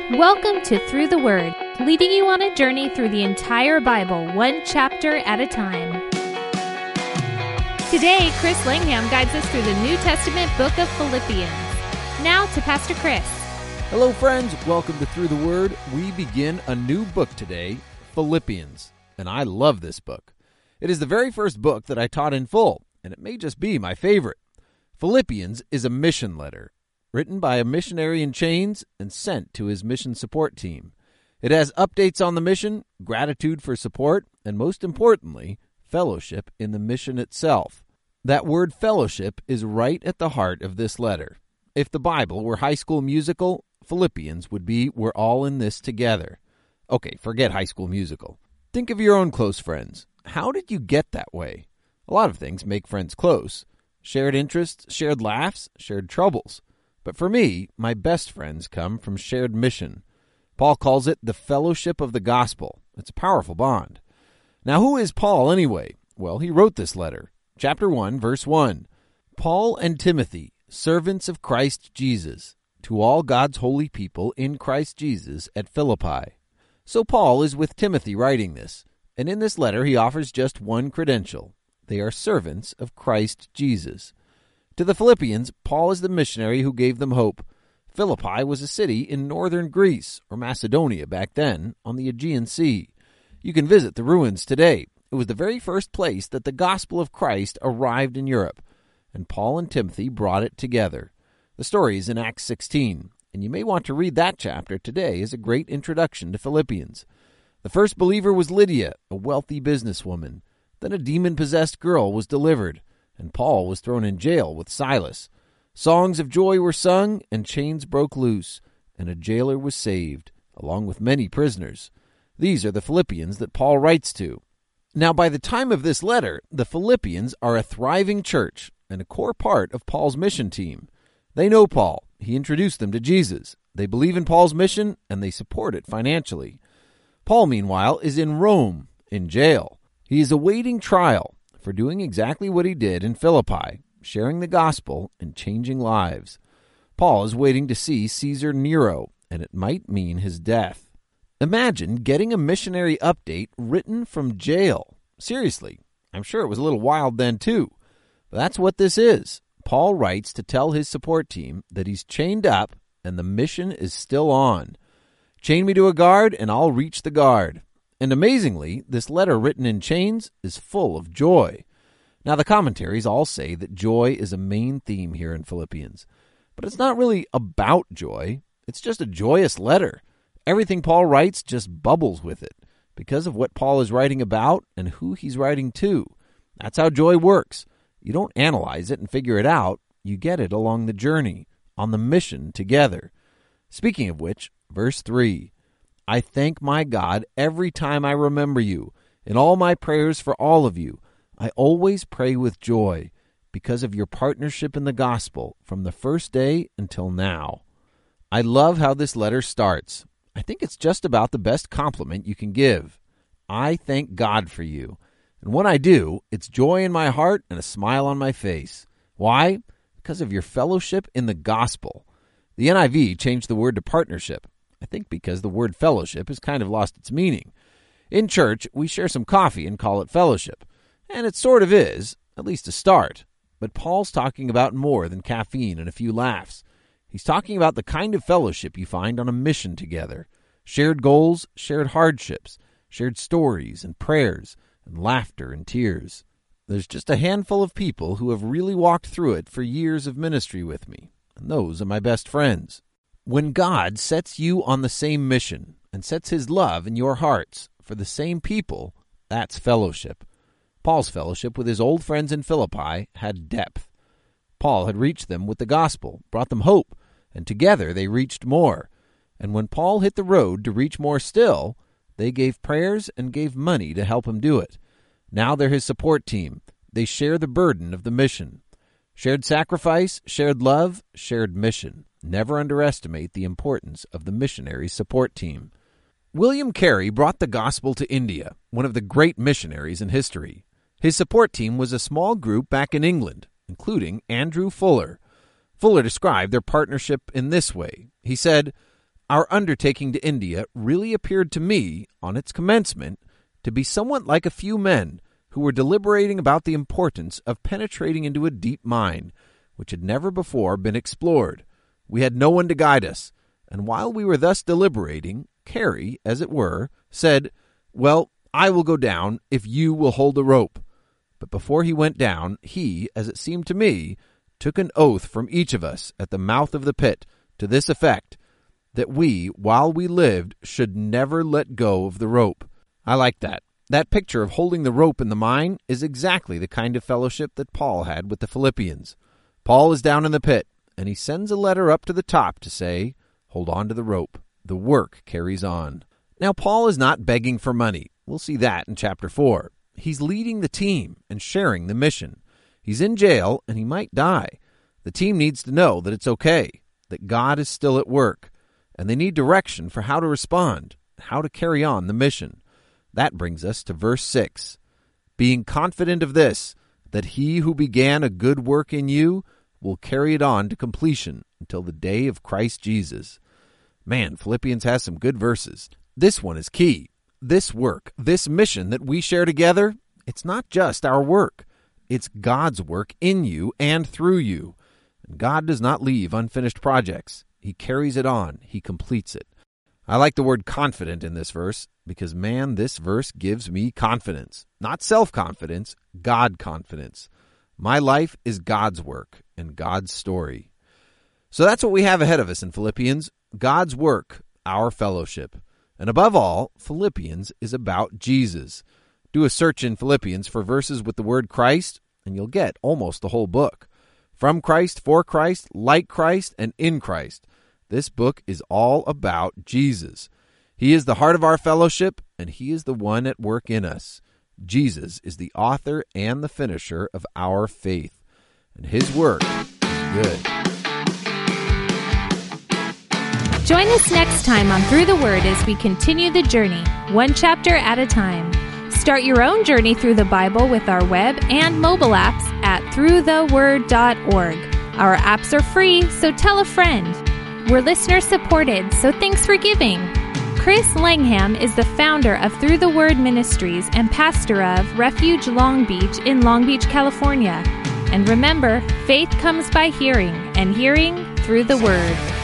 Welcome to Through the Word, leading you on a journey through the entire Bible, one chapter at a time. Today, Chris Langham guides us through the New Testament book of Philippians. Now to Pastor Chris. Hello, friends. Welcome to Through the Word. We begin a new book today, Philippians, and I love this book. It is the very first book that I taught in full, and it may just be my favorite. Philippians is a mission letter, written by a missionary in chains and sent to his mission support team. It has updates on the mission, gratitude for support, and most importantly, fellowship in the mission itself. That word fellowship is right at the heart of this letter. If the Bible were High School Musical, Philippians would be we're all in this together. Okay, forget High School Musical. Think of your own close friends. How did you get that way? A lot of things make friends close. Shared interests, shared laughs, shared troubles. But for me, my best friends come from shared mission. Paul calls it the fellowship of the gospel. It's a powerful bond. Now, who is Paul anyway? Well, he wrote this letter. Chapter 1, verse 1. Paul and Timothy, servants of Christ Jesus, to all God's holy people in Christ Jesus at Philippi. So Paul is with Timothy writing this, and in this letter he offers just one credential. They are servants of Christ Jesus. To the Philippians, Paul is the missionary who gave them hope. Philippi was a city in northern Greece, or Macedonia back then, on the Aegean Sea. You can visit the ruins today. It was the very first place that the gospel of Christ arrived in Europe, and Paul and Timothy brought it together. The story is in Acts 16, and you may want to read that chapter today as a great introduction to Philippians. The first believer was Lydia, a wealthy businesswoman. Then a demon-possessed girl was delivered, and Paul was thrown in jail with Silas. Songs of joy were sung, and chains broke loose, and a jailer was saved, along with many prisoners. These are the Philippians that Paul writes to. Now, by the time of this letter, the Philippians are a thriving church and a core part of Paul's mission team. They know Paul. He introduced them to Jesus. They believe in Paul's mission, and they support it financially. Paul, meanwhile, is in Rome, in jail. He is awaiting trial for doing exactly what he did in Philippi, sharing the gospel and changing lives. Paul is waiting to see Caesar Nero, and it might mean his death. Imagine getting a missionary update written from jail. Seriously, I'm sure it was a little wild then too. But that's what this is. Paul writes to tell his support team that he's chained up and the mission is still on. Chain me to a guard and I'll reach the guard. And amazingly, this letter written in chains is full of joy. Now, the commentaries all say that joy is a main theme here in Philippians. But it's not really about joy. It's just a joyous letter. Everything Paul writes just bubbles with it because of what Paul is writing about and who he's writing to. That's how joy works. You don't analyze it and figure it out. You get it along the journey, on the mission together. Speaking of which, verse 3. I thank my God every time I remember you. In all my prayers for all of you, I always pray with joy because of your partnership in the gospel from the first day until now. I love how this letter starts. I think it's just about the best compliment you can give. I thank God for you. And when I do, it's joy in my heart and a smile on my face. Why? Because of your fellowship in the gospel. The NIV changed the word to partnership. I think because the word fellowship has kind of lost its meaning. In church, we share some coffee and call it fellowship. And it sort of is, at least a start. But Paul's talking about more than caffeine and a few laughs. He's talking about the kind of fellowship you find on a mission together. Shared goals, shared hardships, shared stories and prayers, and laughter and tears. There's just a handful of people who have really walked through it for years of ministry with me, and those are my best friends. When God sets you on the same mission and sets his love in your hearts for the same people, that's fellowship. Paul's fellowship with his old friends in Philippi had depth. Paul had reached them with the gospel, brought them hope, and together they reached more. And when Paul hit the road to reach more still, they gave prayers and gave money to help him do it. Now they're his support team. They share the burden of the mission. Shared sacrifice, shared love, shared mission. Never underestimate the importance of the missionary support team. William Carey brought the gospel to India, one of the great missionaries in history. His support team was a small group back in England, including Andrew Fuller. Fuller described their partnership in this way. He said, Our undertaking to India really appeared to me, on its commencement, to be somewhat like a few men who were deliberating about the importance of penetrating into a deep mine, which had never before been explored. We had no one to guide us, and while we were thus deliberating, Carey, as it were, said, "Well, I will go down if you will hold the rope." But before he went down, he, as it seemed to me, took an oath from each of us at the mouth of the pit, to this effect, that we, while we lived, should never let go of the rope. I like that. That picture of holding the rope in the mine is exactly the kind of fellowship that Paul had with the Philippians. Paul is down in the pit, and he sends a letter up to the top to say, hold on to the rope. The work carries on. Now, Paul is not begging for money. We'll see that in chapter 4. He's leading the team and sharing the mission. He's in jail, and he might die. The team needs to know that it's okay, that God is still at work, and they need direction for how to respond, how to carry on the mission. That brings us to verse 6. Being confident of this, that he who began a good work in you will carry it on to completion until the day of Christ Jesus. Man, Philippians has some good verses. This one is key. This work, this mission that we share together, it's not just our work. It's God's work in you and through you. And God does not leave unfinished projects. He carries it on. He completes it. I like the word confident in this verse because, man, this verse gives me confidence. Not self-confidence, God confidence. My life is God's work and God's story. So that's what we have ahead of us in Philippians. God's work, our fellowship. And above all, Philippians is about Jesus. Do a search in Philippians for verses with the word Christ, and you'll get almost the whole book. From Christ, for Christ, like Christ, and in Christ. This book is all about Jesus. He is the heart of our fellowship, and he is the one at work in us. Jesus is the author and the finisher of our faith, and his work is good. Join us next time on Through the Word as we continue the journey, one chapter at a time. Start your own journey through the Bible with our web and mobile apps at throughtheword.org. Our apps are free, so tell a friend. We're listener-supported, so thanks for giving. Chris Langham is the founder of Through the Word Ministries and pastor of Refuge Long Beach in Long Beach, California. And remember, faith comes by hearing, and hearing through the Word.